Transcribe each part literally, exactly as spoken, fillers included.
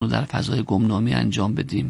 رو در فضای گمنامی انجام بدیم.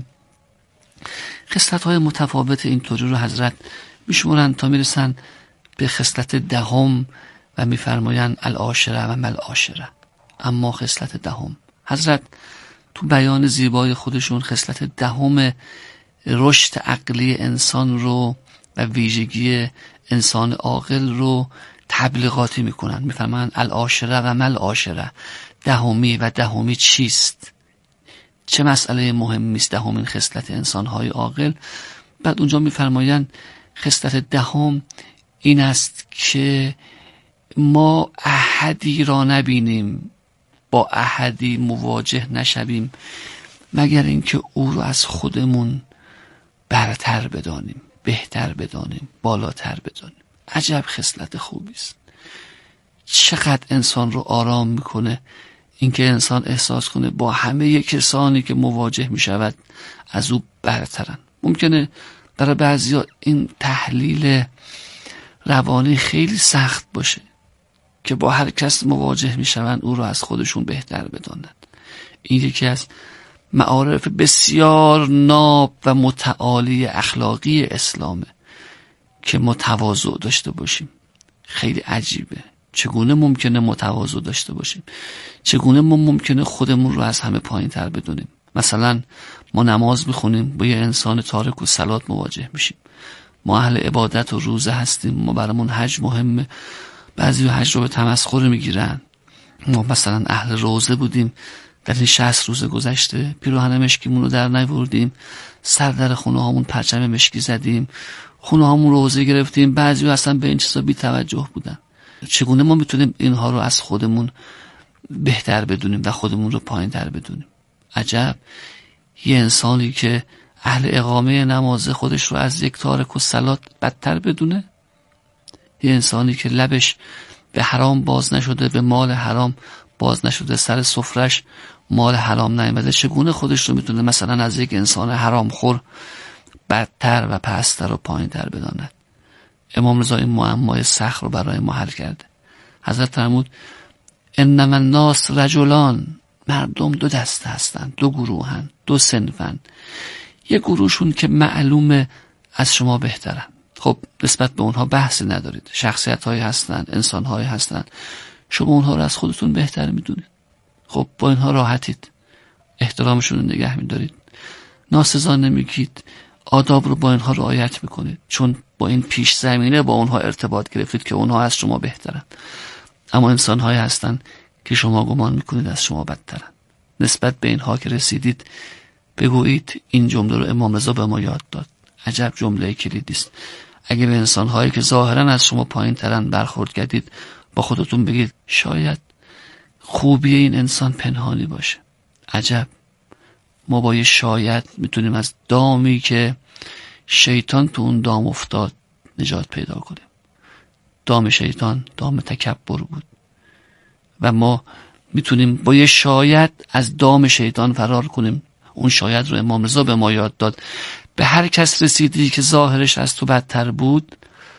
خصلت‌های متفاوت اینطوری رو حضرت میشمرن تا میرسن به خصلت دهم و میفرمایند العاشره و مل عاشره. اما خصلت دهم، حضرت تو بیان زیبای خودشون خصلت دهم رشد عقلی انسان رو و ویژگی انسان عاقل رو تبلیغاتی میکنن. میفرمایند العاشره و مل عاشره، دهمی و دهمی چیست، چه مسئله مهمی است دهمین خصلت انسان‌های عاقل. بعد اونجا میفرمایند خصلت دهم این است که ما احدی را نبینیم، با احدی مواجه نشویم مگر اینکه او رو از خودمون برتر بدانیم، بهتر بدانیم، بالاتر بدانیم. عجب خصلت خوبی است. چقدر انسان رو آرام میکنه اینکه انسان احساس کنه با همه کسانی که مواجه میشود از او برترن. ممکنه برای بعضیا این تحلیل روانی خیلی سخت باشه که با هر کس مواجه میشوند او رو از خودشون بهتر بدانند. این یکی از معارف بسیار ناب و متعالی اخلاقی اسلامه که ما تواضع داشته باشیم. خیلی عجیبه چگونه ممکنه متواضع داشته باشیم، چگونه ما ممکنه خودمون رو از همه پایین تر بدونیم. مثلا ما نماز میخونیم، با یه انسان تارک الصلات مواجه میشیم. ما اهل عبادت و روزه هستیم، ما برامون حج مهمه، بعضی حج رو به تمسخر میگیرن. ما مثلا اهل روزه بودیم، در این شصت روز گذشته پیراهن مشکیمون رو در نیاوردیم، سر در خونه هامون پرچم مشکی زدیم، خونه هامون روزه گرفتیم، بعضی اصلا به این چیزا بی توجه بودن. چگونه ما میتونیم اینها رو از خودمون بهتر بدونیم و خودمون رو پایین تر بدونیم؟ عجب، یه انسانی که اهل اقامه نماز خودش رو از یک تارک الصلات بدتر بدونه، یه انسانی که لبش به حرام باز نشده، به مال حرام باز نشده، سر سفرش مال حرام نیامده، چگونه خودش رو میتونه مثلا از یک انسان حرام خور بدتر و پستر و پایین تر بداند؟ امام رضا این معمای سخت رو برای ما حل کرده. حضرت فرمود انما الناس رجلان، مردم دو دسته هستند، دو گروهن، دو صنفن. یک گروهشون که معلومه از شما بهترن، خب نسبت به اونها بحثی ندارید، شخصیت هایی هستن، انسان هایی هستن، شما اونها رو از خودتون بهتر میدونید، خب با اینها راحتید، احترامشون رو نگه میدارید، ناسزا نمیگید، آداب رو با اینها رعایت میکنید، چون با این پیش زمینه با اونها ارتباط گرفتید که اونها از شما بهترن. اما انسان هایی هستن که شما گمان میکنید از شما بدترن. نسبت به اینها که رسیدید بگویید این جمله رو امام رضا به ما یاد داد. عجب جمله کلیدی است. اگه به انسان هایی که ظاهرا از شما پایین ترن برخورد کردید، با خودتون بگید شاید خوبی این انسان پنهانی باشه. عجب، ما با یه شاید میتونیم از دامی که شیطان تو اون دام افتاد نجات پیدا کنیم. دام شیطان دام تکبر بود و ما میتونیم با یه شاید از دام شیطان فرار کنیم. اون شاید رو امام رضا به ما یاد داد. به هر کس رسیدی که ظاهرش از تو بدتر بود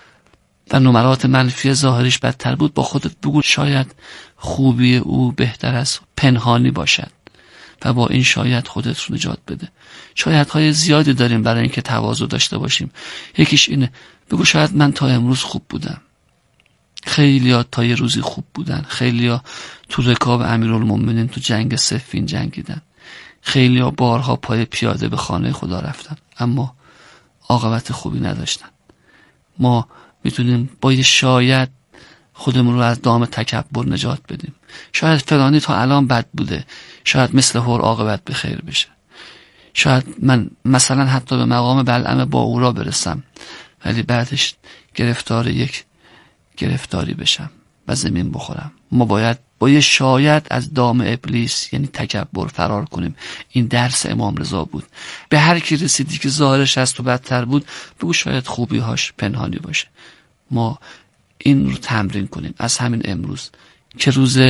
و نمرات منفی ظاهرش بدتر بود، با خودت بگو شاید خوبی او بهتر از پنهانی باشد و با این شاید خودت رو نجات بده. شایدهای زیادی داریم برای اینکه تواضع داشته باشیم. یکیش اینه، بگو شاید من تا امروز خوب بودم، خیلیا تا یه روزی خوب بودن، خیلیا تو رکاب امیرالمومنین تو جنگ صفین جنگیدن، خیلیا بارها پای پیاده به خانه خدا رفتن اما عاقبت خوبی نداشتن. ما میتونیم با یه شاید خودمون رو از دام تکبر نجات بدیم. شاید فلانی تا الان بد بوده، شاید مثل هور عاقبت به خیر بشه. شاید من مثلا حتی به مقام بلعم با او را برسم ولی بعدش گرفتار یک گرفتاری بشم و زمین بخورم. ما باید با یه شاید از دام ابلیس یعنی تکبر فرار کنیم. این درس امام رضا بود. به هر کی رسیدی که ظاهرش از تو بدتر بود بگو شاید خوبی هاش پنهانی باشه. ما این رو تمرین کنیم از همین امروز که روز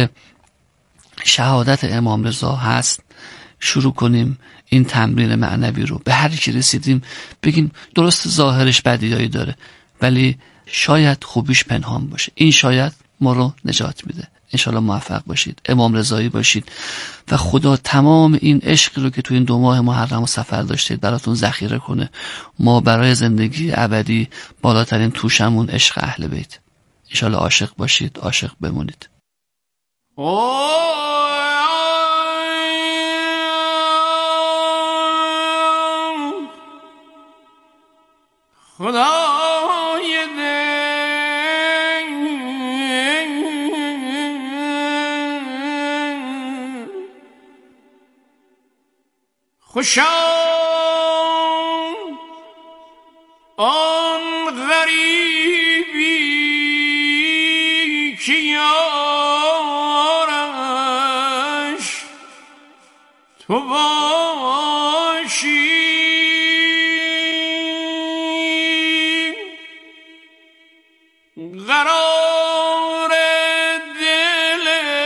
شهادت امام رضا هست، شروع کنیم این تمرین معنوی رو. به هر کی رسیدیم بگیم درست ظاهرش بدیایی داره ولی شاید خوبیش پنهان باشه. این شاید ما رو نجات میده. انشالله موفق باشید، امام رضایی باشید و خدا تمام این عشقی رو که تو این دو ماه محرم و سفر داشتید براتون ذخیره کنه. ما برای زندگی ابدی بالاترین توشمون عشق اهل بیت. انشالله عاشق باشید، عاشق بمونید. خدای دل خوشا آن غریبی که یارش تو باشی، قرار دل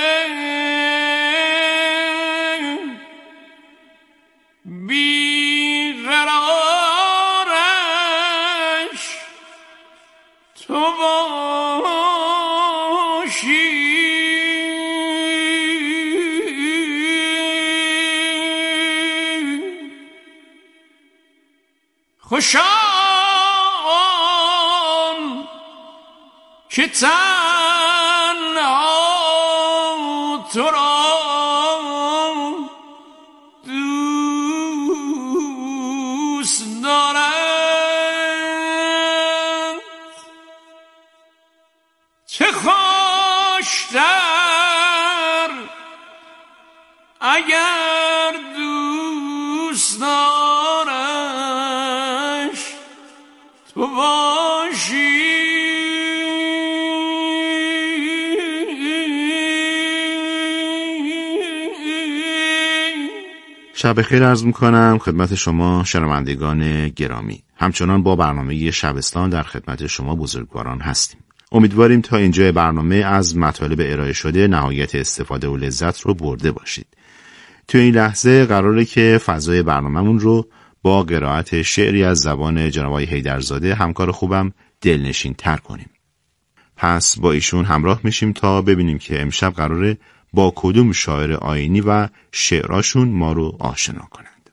بی قرارش تو باشی. خوشا که تنها تو را دوست دارد، چه خوشتر اگر دوست دارش تو باشی. شب خیر عرض میکنم خدمت شما شنوندگان گرامی. همچنان با برنامه شبستان در خدمت شما بزرگواران هستیم. امیدواریم تا اینجای برنامه از مطالب ارائه شده نهایت استفاده و لذت رو برده باشید. تو این لحظه قراره که فضای برنامه‌مون رو با قرائت شعری از زبان جناب آقای حیدرزاده همکار خوبم دلنشین تر کنیم. پس با ایشون همراه میشیم تا ببینیم که امشب قراره با کدوم شاعر آیینی و شعراشون ما رو آشنا کنند.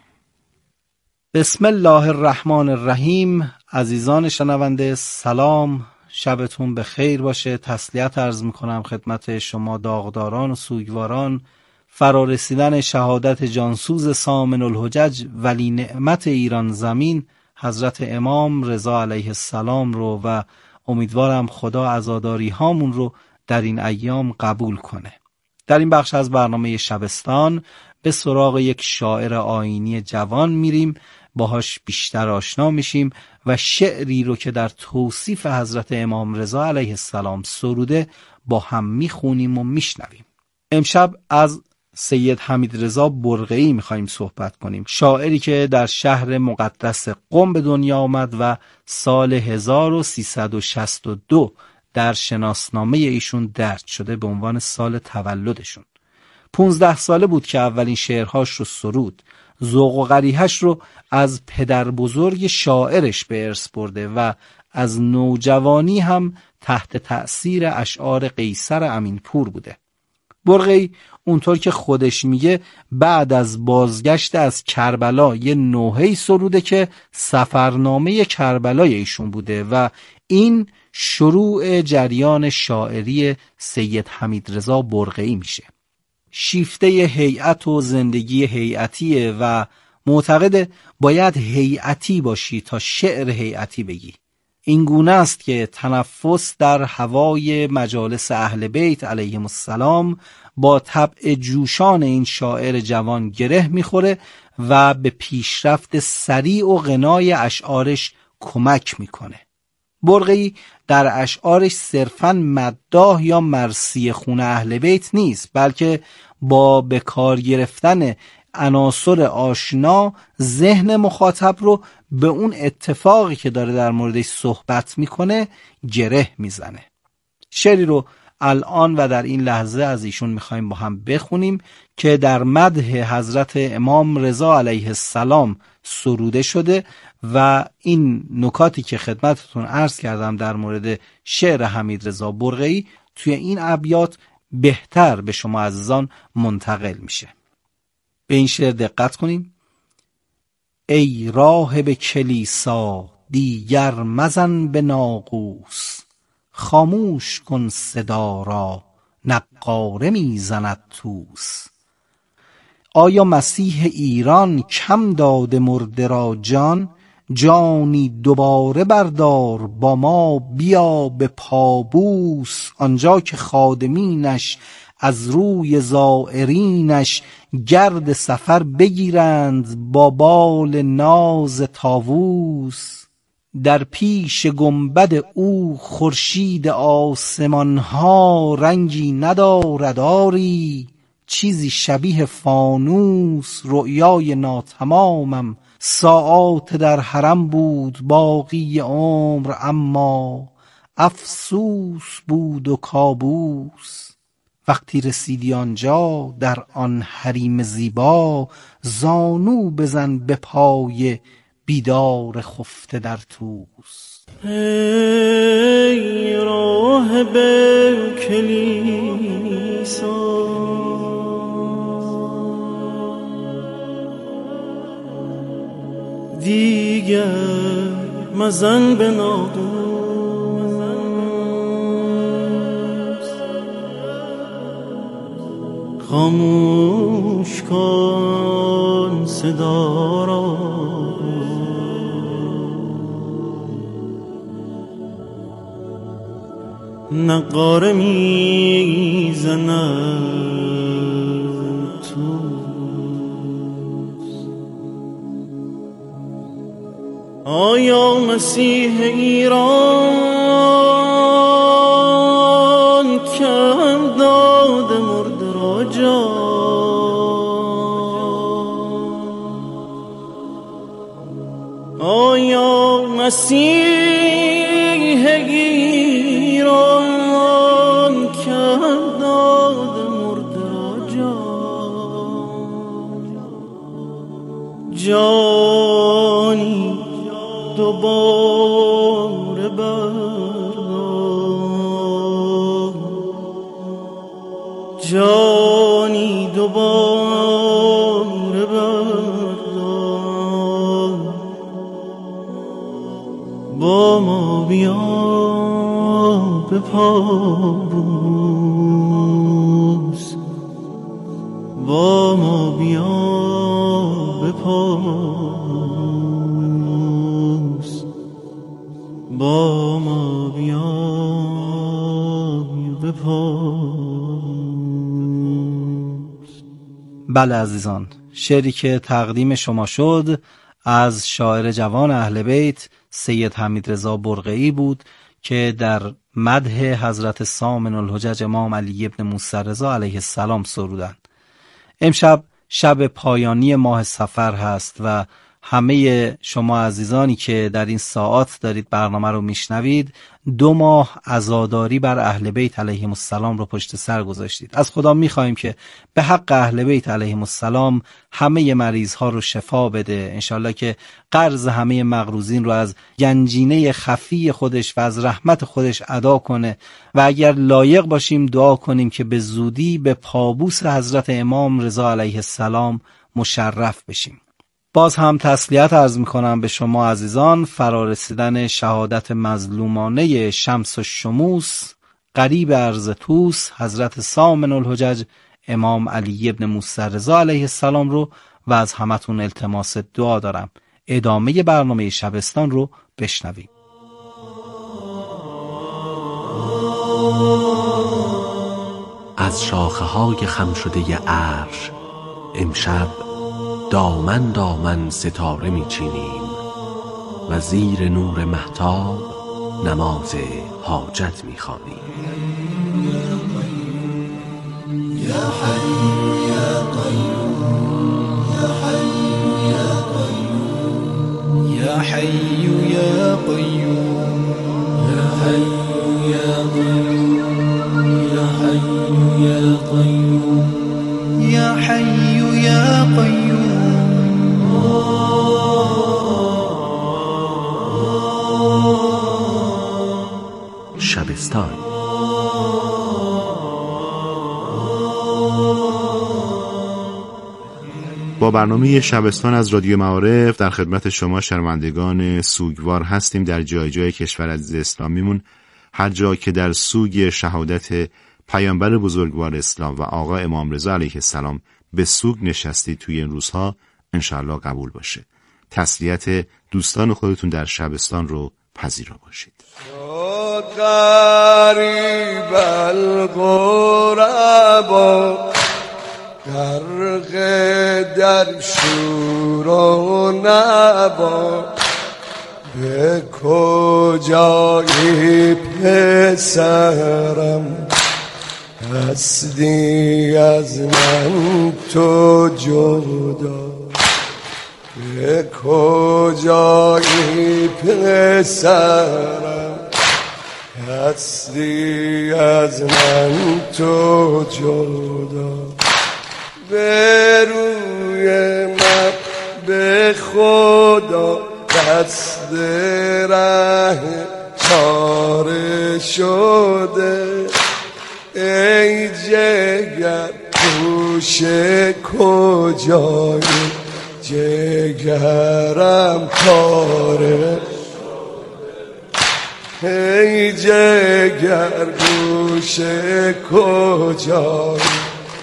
بسم الله الرحمن الرحیم. عزیزان شنونده سلام، شبتون به خیر باشه. تسلیت عرض میکنم خدمت شما داغداران و سوگواران فرارسیدن شهادت جانسوز سامن الحجج ولی نعمت ایران زمین حضرت امام رضا علیه السلام رو و امیدوارم خدا عزاداری هامون رو در این ایام قبول کنه. در این بخش از برنامه شبستان به سراغ یک شاعر آیینی جوان میریم، باهاش بیشتر آشنا میشیم و شعری رو که در توصیف حضرت امام رضا علیه السلام سروده با هم میخونیم و میشنویم. امشب از سید حمیدرضا برقعی میخوایم صحبت کنیم، شاعری که در شهر مقدس قم به دنیا آمد و سال هزار و سیصد و شصت و دو در شناسنامه ایشون درج شده به عنوان سال تولدشون. پونزده ساله بود که اولین شعرهاش رو سرود. ذوق و قریحش رو از پدر بزرگ شاعرش به ارث برده و از نوجوانی هم تحت تأثیر اشعار قیصر امینپور بوده. برقعی اونطور که خودش میگه بعد از بازگشت از کربلا یه نوحه‌ای سروده که سفرنامه کربلای ایشون بوده و این شروع جریان شاعری سید حمیدرضا برقعی میشه. شیفته هیئت و زندگی هیئتیه و معتقد باید هیئتی باشی تا شعر هیئتی بگی. این گونه است که تنفس در هوای مجالس اهل بیت علیهم السلام با طبع جوشان این شاعر جوان گره میخوره و به پیشرفت سریع و غنای اشعارش کمک میکنه. برقعی در اشعارش صرفاً مداح یا مرثیه خون اهل بیت نیست، بلکه با به کار گرفتن عناصر آشنا ذهن مخاطب رو به اون اتفاقی که داره در موردش صحبت میکنه گره میزنه. شعری رو الان و در این لحظه از ایشون میخوایم با هم بخونیم که در مدح حضرت امام رضا علیه السلام سروده شده و این نکاتی که خدمتتون عرض کردم در مورد شعر حمیدرضا برقعی توی این ابیات بهتر به شما عزیزان منتقل میشه. به این شعر دقت کنیم. ای راهب کلیسا دیگر مزن به ناقوس، خاموش کن صدا را نقاره میزند توس. آیا مسیح ایران کم داده مرده را جان؟ جانی دوباره بردار با ما بیا به پابوس. آنجا که خادمینش از روی زائرینش گرد سفر بگیرند با بال ناز طاووس. در پیش گنبد او خورشید آسمان ها رنگی ندارد آری، چیزی شبیه فانوس. رؤیای ناتمامم ساعات در حرم بود باقی عمر، اما افسوس بود و کابوس. وقتی رسیدی آنجا در آن حریم زیبا، زانو بزن به پای بیدار خفته در توس. ای راهب کلیسا دیگر مزن به ناقوس، خاموش کن صدا را نقاره میزند توس. آیا مسیح ایران کم داده مرده را جان؟ آیا مسیح ایران کم داده مرده را جان؟ جانی دوباره بردار، جانی دوباره بردار، با ما بیا به پابوس، با ما بیا به پابوس، با ما بیا به پابوس. بله عزیزان، شعری که تقدیم شما شد از شاعر جوان اهل بیت سید حمیدرضا برقعی بود که در مدح حضرت سامن الحجج امام علی ابن موسی رضا علیه السلام سرودند. امشب شب پایانی ماه صفر هست و همه شما عزیزانی که در این ساعات دارید برنامه رو میشنوید دو ماه عزاداری بر اهل بیت علیهم السلام رو پشت سر گذاشتید. از خدا میخواهیم که به حق اهل بیت علیهم السلام همه مریض ها رو شفا بده، انشالله که قرض همه مغروزین رو از گنجینه خفی خودش و از رحمت خودش ادا کنه و اگر لایق باشیم دعا کنیم که به زودی به پابوس حضرت امام رضا علیه السلام مشرف بشیم. باز هم تسلیت عرض میکنم به شما عزیزان. فرارسیدن شهادت مظلومانه شمس الشموس قریب ارض توس حضرت سامن الحجج امام علی ابن موسی رضا علیه السلام رو و از همتون التماس دعا دارم. ادامه برنامه شبستان رو بشنویم. از شاخه های خم شده عرش امشب دامن دامن ستاره میچینیم و زیر نور مهتاب نماز حاجت میخوانیم. یا حی یا قیوم یا حی یا قیوم یا حی یا قیوم یا حی یا قیوم یا حی یا قیوم یا حی یا قیوم. شبستان با برنامه شبستان از رادیو معارف در خدمت شما شنوندگان سوگوار هستیم. در جای جای کشور عزیز اسلامیمون، هر جا که در سوگ شهادت پیامبر بزرگوار اسلام و آقا امام رضا علیه السلام به سوگ نشستی توی این روزها، انشاءالله قبول باشه. تسلیت دوستان خودتون در شبستان رو پذیرا باشید. غریب الغربا غرق در شور و نوا، به کجایی پسرم هستی از من تو جدا، به کجایی پسرم هستی از من تو جدا، به روی من به خدا دست ره چاره شده، ای جگر گوش کجایی جگرم پاره، ای جگر گوش کجایی.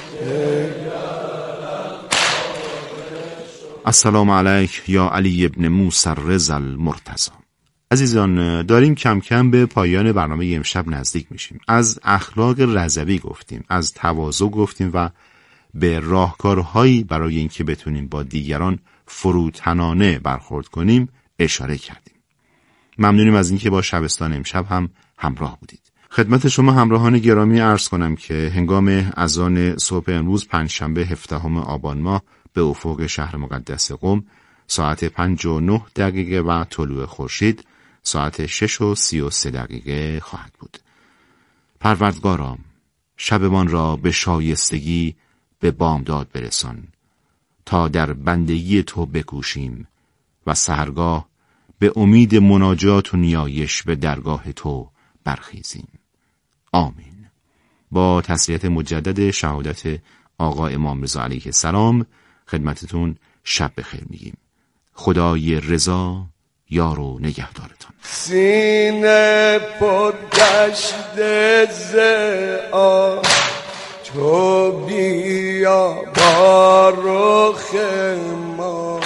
السلام علیک یا علی ابن موسی الرضا المرتضی. عزیزان، داریم کم کم به پایان برنامه امشب نزدیک میشیم. از اخلاق رضوی گفتیم، از تواضع گفتیم و به راهکارهایی برای اینکه بتونیم با دیگران فروتنانه برخورد کنیم اشاره کردیم. ممنونیم از اینکه با شبستان امشب هم همراه بودید. خدمت شما همراهان گرامی عرض کنم که هنگام اذان صبح امروز پنجشنبه هفدهم آبان ماه به افق شهر مقدس قم ساعت پنج و نه دقیقه و طلوع خورشید ساعت شش و سی و سه دقیقه خواهد بود. پروردگارا، شبمان را به شایستگی به بامداد برسان تا در بندگی تو بکوشیم و سحرگاه به امید مناجات و نیایش به درگاه تو برخیزیم. آمین. با تسلیت مجدد شهادت آقا امام رضا علیه السلام خدمتتون شب بخیر میگیم. خدای رضا یار و نگهدارتان. سینه پر گشت ز آن تو بیا با رخ ما،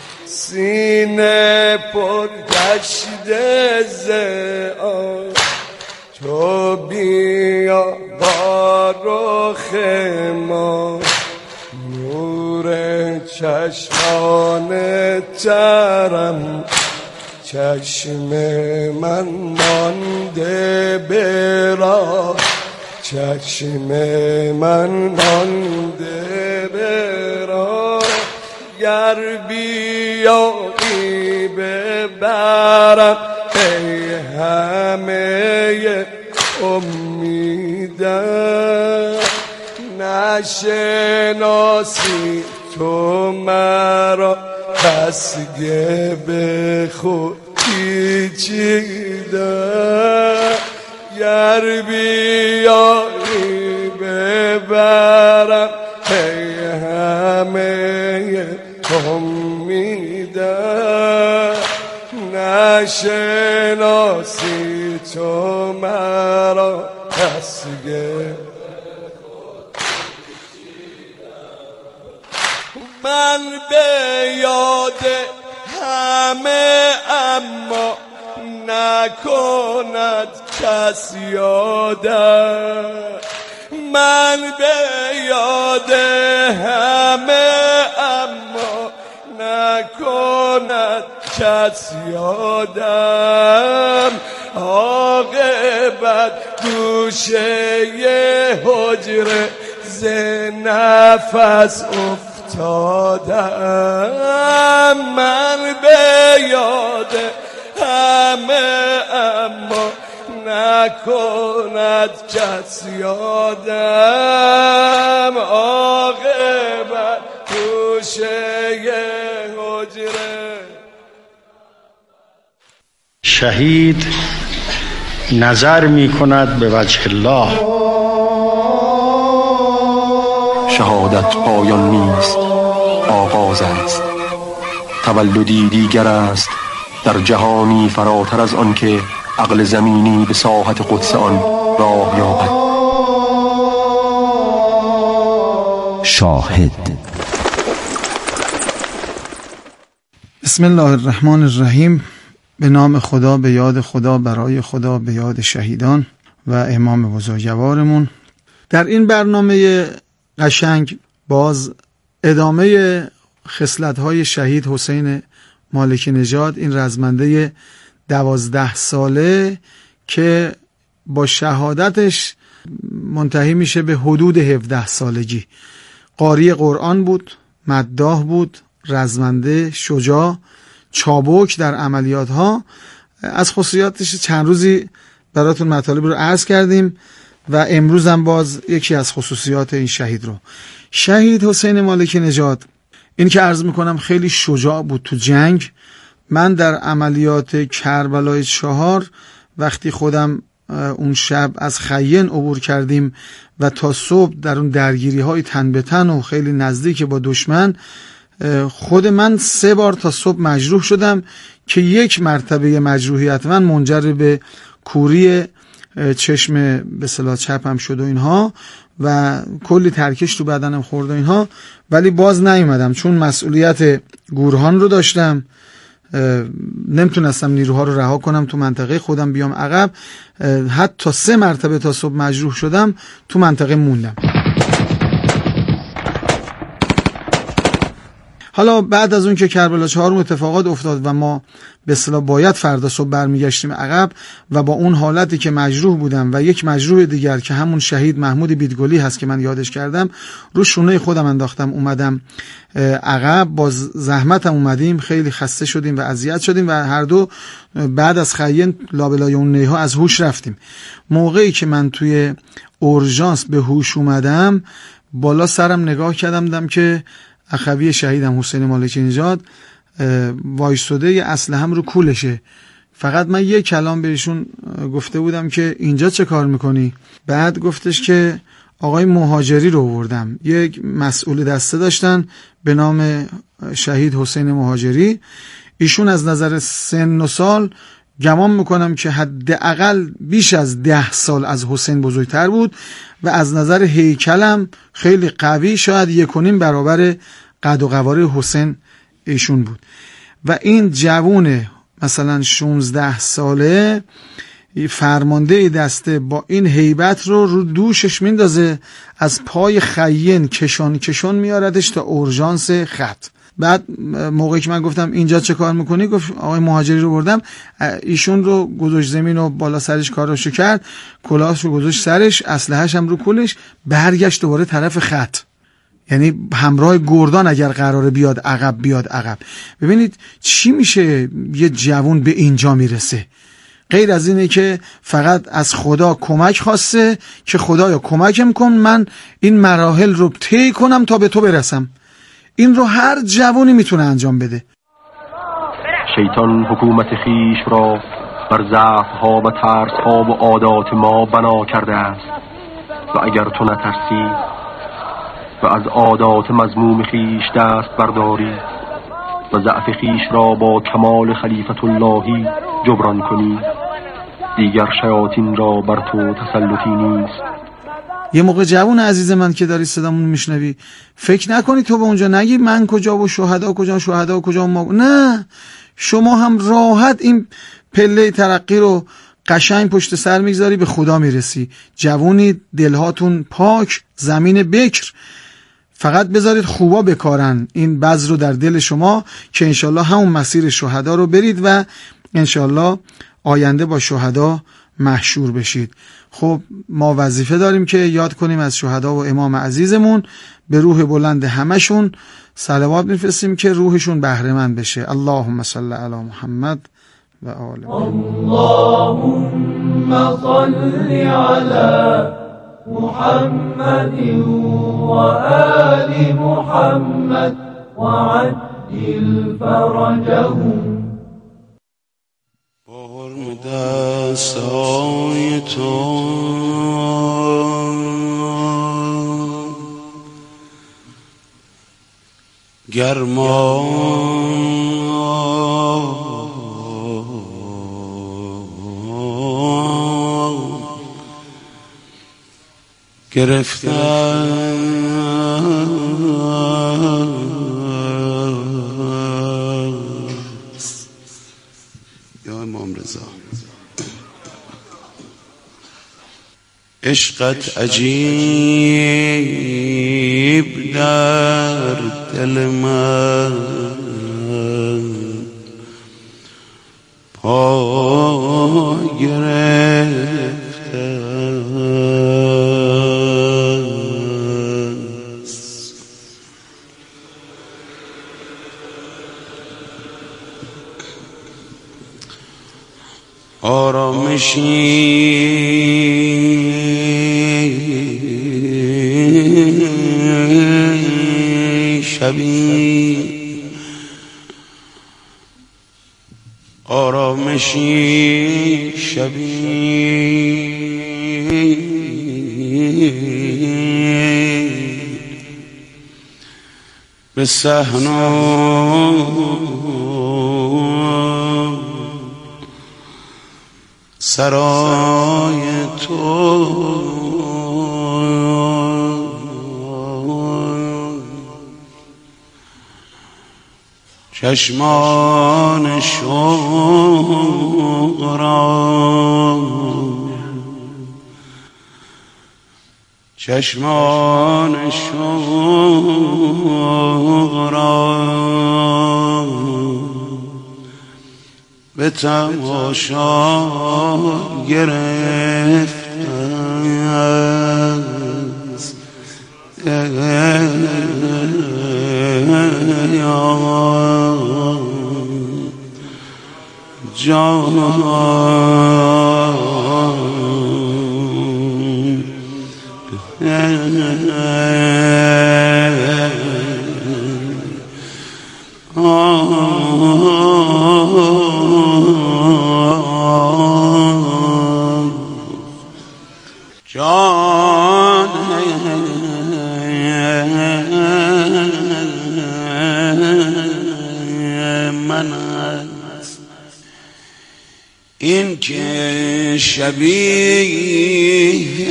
سینه پر گشت ز آن تو بیا با رخ ما، نور چشمان ترم چشم من مانده به راه، چشم من مانده به راه، گر بیایی ببرم ای همه امیدم، نشناسی تو مرا پس به خود پیچیدم، گر بیایی ببرم ای همه امیدم، نشناسی تو مرا پس من به یاد همه اما نکند کس یادم، من به یاد همه اما نکند کس یادم، عاقبت گوشه حجره ز نفس افتادم، من به یاد همه اما نکند کس یادم، عاقبت گوشه حجره. شهید نظر می کند به وجه الله، شهادت پایان نیست آغاز است. تولدی دیگر است در جهانی فراتر از آن که عقل زمینی به ساحت قدس آن راه یابد. شاهد. بسم الله الرحمن الرحیم. به نام خدا، به یاد خدا، برای خدا، به یاد شهیدان و امام بزرگوارمون. در این برنامه قشنگ باز ادامه خصلت‌های شهید حسین مالکی نژاد، این رزمنده دوازده ساله که با شهادتش منتهی میشه به حدود هفده سالگی. قاری قرآن بود، مداح بود، رزمنده، شجاع، چابک در عملیات ها. از خصوصیاتش چند روزی براتون مطالب رو عرض کردیم و امروز هم باز یکی از خصوصیات این شهید رو. شهید حسین مالکی نژاد، این که عرض میکنم خیلی شجاع بود تو جنگ. من در عملیات کربلای چهار وقتی خودم اون شب از خیین عبور کردیم و تا صبح در اون درگیری های تن به تن و خیلی نزدیک با دشمن، خود من سه بار تا صبح مجروح شدم که یک مرتبه مجروحیت من منجر به کوری چشم به اصطلاح چپم شد و اینها و کلی ترکش تو بدنم خورد و اینها، ولی باز نیومدم چون مسئولیت گورهان رو داشتم. نمیتونستم نیروها رو رها کنم تو منطقه خودم بیام عقب. حتی سه مرتبه تا صبح مجروح شدم، تو منطقه موندم. حالا بعد از اون که کربلا چهار اتفاقات افتاد و ما به اصطلاح باید فردا صبح برمیگشتیم عقب و با اون حالتی که مجروح بودم و یک مجروح دیگر که همون شهید محمود بیدگلی هست که من یادش کردم، رو شونه خودم انداختم اومدم عقب. با زحمتم اومدیم، خیلی خسته شدیم و اذیت شدیم و هر دو بعد از خیین لابلای اون نیها از هوش رفتیم. موقعی که من توی اورژانس به هوش اومدم، بالا سرم نگاه کردم دیدم که اخوی شهیدم حسین مالکی نژاد وایستاده یه اسلحه‌ام رو کولشه. فقط من یه کلام بهشون گفته بودم که اینجا چه کار میکنی؟ بعد گفتش که آقای مهاجری رو آوردم. یک مسئول دسته داشتن به نام شهید حسین مهاجری. ایشون از نظر سن و سال گمان میکنم که حداقل بیش از ده سال از حسین بزرگتر بود و از نظر هیکلم خیلی قوی، شاید یک و نیم برابر قد و قواره حسین ایشون بود. و این جوون مثلا شانزده ساله فرمانده دسته با این هیبت رو رو دوشش میندازه، از پای خیین کشان کشان میاردش تا اورژانس خط. بعد موقعی که من گفتم اینجا چه کار میکنی، گفت آقای مهاجری رو بردم. ایشون رو گذاشت زمین و بالا سرش کاراشو کرد، کلاهش رو گذاشت سرش، اسلحه‌اش هم رو کولش، برگشت دوباره طرف خط. یعنی همراه گردان اگر قراره بیاد عقب بیاد عقب. ببینید چی میشه یه جوان به اینجا میرسه، غیر از اینه که فقط از خدا کمک خواسته که خدایا کمکم کن من این مراحل رو طی کنم تا به تو برسم. این رو هر جوانی میتونه انجام بده. شیطان حکومت خیش را بر ضعف‌ها و ترس‌ها و عادات ما بنا کرده است و اگر تو نترسی و از عادات مذموم خیش دست برداری و ضعف خیش را با کمال خلیفت اللهی جبران کنی، دیگر شیاطین را بر تو تسلطی نیست. یه موقع جوان عزیز من که داری صدامون میشنوی، فکر نکنی تو به اونجا نگی من کجا و شهدا کجا، شهدا کجا ما. نه، شما هم راحت این پله ترقی رو قشنگ پشت سر میگذاری، به خدا میرسی. جوونی، دلهاتون پاک، زمین بکر. فقط بذارید خوبا بکارن این بذر رو در دل شما که انشالله همون مسیر شهدا رو برید و انشالله آینده با شهدا محشور بشید. خب ما وظیفه داریم که یاد کنیم از شهدا و امام عزیزمون، به روح بلند همشون صلوات میفرستیم که روحشون بهره مند بشه. اللهم صل علی محمد و آل اللهم صل علی محمد و آل محمد و عجل فرجهم. دستای تو گرما گرفتن یا امام رضا عشقت عجیب در دل من پا گرفته آرامشی شبی آرامشی شبی به صحنا سرای تو چشمان شوق را چشمان شوق را به تماشا گرفت جان من است این که شبیه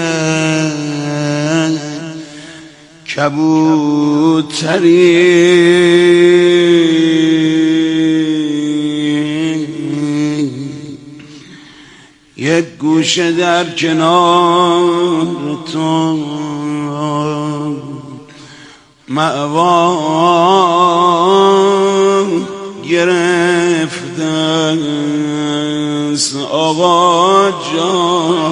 کبوتری یک گوشه در کنار تو مأوا گرفته است آقا جان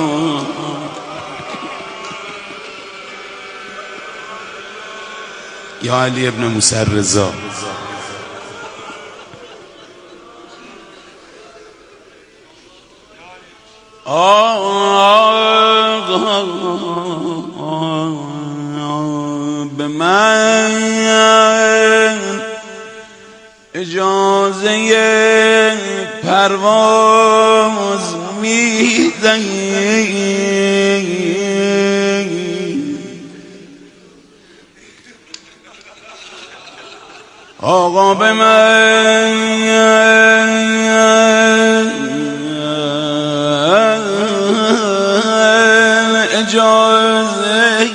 یا علی ابن موسی رضا به من اجازه پرواز میدهی آقا به من اجازه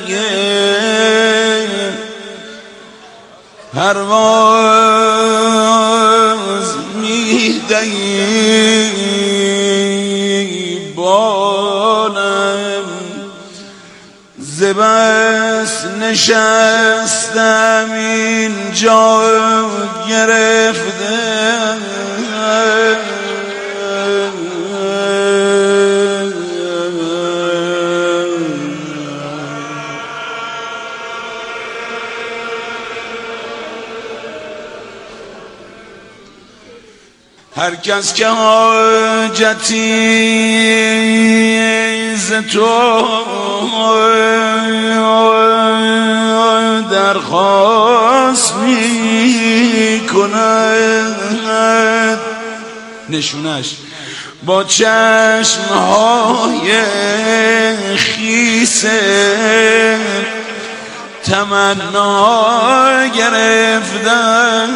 پرواز میدهی بالم ز بس نشستم اینجا گرفته هر کس که حاجتی ز تو درخواست می کند نشونش با چشمهای خیسه تمنا گرفتم